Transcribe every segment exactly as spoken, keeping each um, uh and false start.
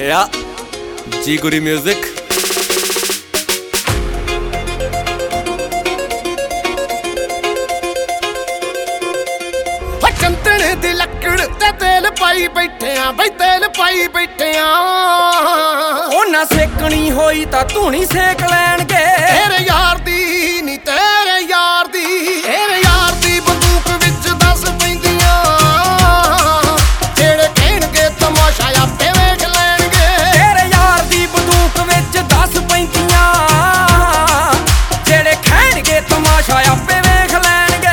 Ja, G Guri Music। ਚੰਦਣੇ ਦੀ ਲੱਕੜ ਤੇ ਤੇਲ ਪਾਈ ਬੈਠੇ ਆ ਬਈ ਤੇਲ ਪਾਈ ਬੈਠੇ ਆ ਉਹਨਾਂ ਸੇਕਣੀ ਹੋਈ ਤਾਂ ਧੂਣੀ ਸੇਕ ਲੈਣਗੇ। ਤੇਰੇ ਯਾਰ ਦੀ ਨੀ ਤੇਰੇ ਯਾਰ ਦੀ ਤੇਰੇ ਯਾਰ ਦੀ ਬੰਦੂਕ ਵਿੱਚ ਦਸ ਪੈਂਦੀਆਂ ਜਿਹੜੇ ਕਹਿਣਗੇ ਤਮਾਸ਼ਾ ਆਪੇ ਵੇਖ ਲੈਣਗੇ। ਤੇਰੇ ਯਾਰ ਦੀ ਬੰਦੂਕ ਵਿੱਚ ਦਸ ਪੈਂਦੀਆਂ ਜਿਹੜੇ ਕਹਿਣਗੇ ਤਮਾਸ਼ਾ ਆਪੇ ਵੇਖ ਲੈਣਗੇ।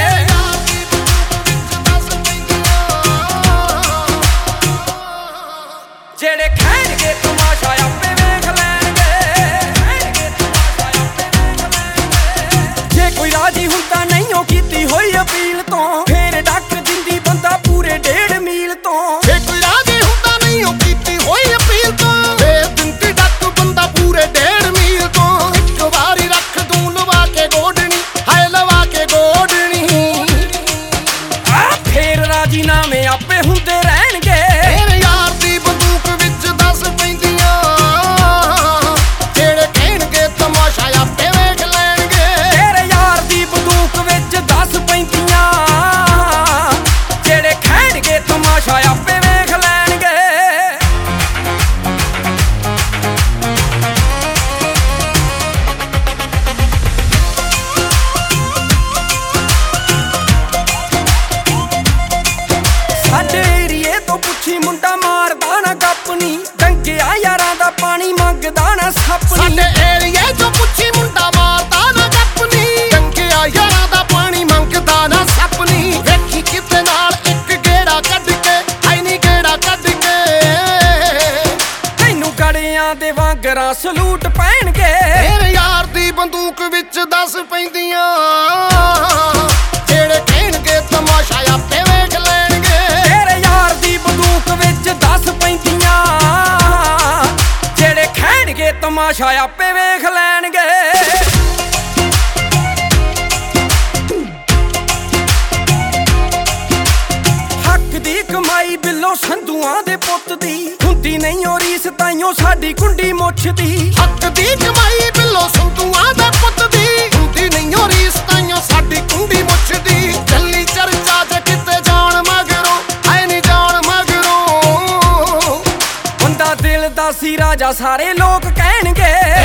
ਜਿਹੜੇ ਕਹਿਣਗੇ ਤਮਾਸ਼ਾ ਆਪੇ ਵੇਖ ਲੈਣਗੇ। ਜੇ ਕੋਈ ਰਾਜੀ ਹੁੰਦਾ ਨਹੀਂ ਉਹ ਕੀਤੀ ਹੋਈ ਅਪੀਲ ਤੋਂ ਫੇਰ ਡੱਕ ਦਿੰਦੀ ਬੰਦਾ ਪੂਰੇ ਡੇਢ ਮੀਲ ਤੋਂ। ਜੇ ਕੋਈ ਰਾਜੀ ਹੁੰਦਾ ਨਹੀਂ ਉਹ ਕੀਤੀ ਹੋਈ ਅਪੀਲ ਤੋਂ ਫੇਰ ਦਿੰਦੀ ਡੱਕ ਬੰਦਾ ਪੂਰੇ ਡੇਢ ਮੀਲ ਤੋਂ। ਇੱਕ ਵਾਰੀ ਰੱਖ ਦੂੰ ਲਵਾ ਕੇ ਗੋਡਣੀ ਹਾਏ ਲਵਾ ਕੇ ਗੋਡਣੀ ਆ ਫੇਰ ਰਾਜੀ ਨਾਵੇਂ ਆਪੇ ਹੁੰਦੇ ਰਹਿਣਗੇ। ਤੇਰੇ ਯਾਰ ਦੀ ਬੰਦੂਕ ਵਿੱਚ ਦਸ ਪੈਂਦੀਆਂ ਜਿਹੜੇ ਕਹਿਣਗੇ ਤਮਾਸ਼ਾ ਆਪੇ ਵੇਖ ਲੈਣਗੇ। ਤੇਰੇ ਯਾਰ ਦੀ ਬੰਦੂਕ ਵਿੱਚ ਦਸ ਪੈਂਦੀਆਂ ਜਿਹੜੇ ਕਹਿਣਗੇ ਤਮਾਸ਼ਾ ਆਪੇ ਵੇਖ ਲੈਣਗੇ। ਸਾਡੇ ਏਰੀਏ ਤੋਂ ਪੁੱਛੀ ਮੁੰਡਾ ਮਾਰਦਾ ਨਾ ਗੱਪ ਨੀ ਡੰਗਿਆ ਯਾਰਾਂ ਦਾ ਪਾਣੀ ਮੰਗਦਾ ਨਾ ਸੱਪ ਨੀ। ਸਾਡੇ ਏਰੀਏ ਚੋਂ ਪੁੱਛੀ ਮੁੰਡਾ ਮਾਰਦਾ ਨਾ ਗੱਪ ਨੀ ਡੰਗਿਆ ਯਾਰਾਂ ਦਾ ਪਾਣੀ ਮੰਗਦਾ ਨਾ ਸੱਪ ਨੀ। ਵੇਖੀ ਕਿਤੇ ਨਾਲ ਇੱਕ ਗੇੜਾ ਕੱਢ ਕੇ ਆਈ ਨੀ ਗੇੜਾ ਕੱਢ ਕੇ ਤੈਨੂੰ ਗੜਿਆਂ ਦੇ ਵਾਂਗਰਾਂ ਸਲੂਟ ਪੈਣਗੇ। ਤੇਰੇ ਯਾਰ ਦੀ ਬੰਦੂਕ ਵਿੱਚ ਦਸ ਪੈਂਦੀਆਂ ਜਿਹੜੇ ਕਹਿਣਗੇ ਤਮਾਸ਼ਾ ਆਪੇ ਵੇਖ ਲੈਣਗੇ। ਤੇਰੇ ਯਾਰ ਦੀ ਬੰਦੂਕ ਵਿੱਚ ਦਸ ਪੈਂਦੀਆਂ ਜਿਹੜੇ ਕਹਿਣਗੇ ਤਮਾਸ਼ਾ ਆਪੇ ਵੇਖ ਲੈਣਗੇ। ਹੱਕ ਦੀ ਕਮਾਈ ਬਿੱਲੋ ਸੰਧੂਆਂ ਦੇ ਪੁੱਤ ਦੀ ਹੁੰਦੀ ਨਹੀਂ ਉਹ ਰੀਸ ਤਾਈਓ ਸਾਡੀ ਕੁੰਡੀ ਮੁੱਛ ਦੀ। ਹੱਕ ਦੀ ਕਮਾਈ ਬਿੱਲੋ ਸੰਧੂਆਂ ਦੇ ਪੁੱਤ ਦੀ ਹੁੰਦੀ ਨਹੀਂ ਉਹ ਰੀਸ ਤਾਈਓ ਸਾਡੀ ਕੁੰਡੀ ਮੁੱਛ ਦੀ। ਚੱਲੀ ਚਰਚਾ ਜੇ ਕਿਤੇ ਜਾਣ ਮਗਰੋਂ ਆਏ ਨੀ ਜਾਣ ਮਗਰੋਂ ਬੰਦਾ ਦਿਲ ਦਾ ਸੀ ਰਾਜਾ ਸਾਰੇ ਲੋਕ ਕਹਿਣਗੇ।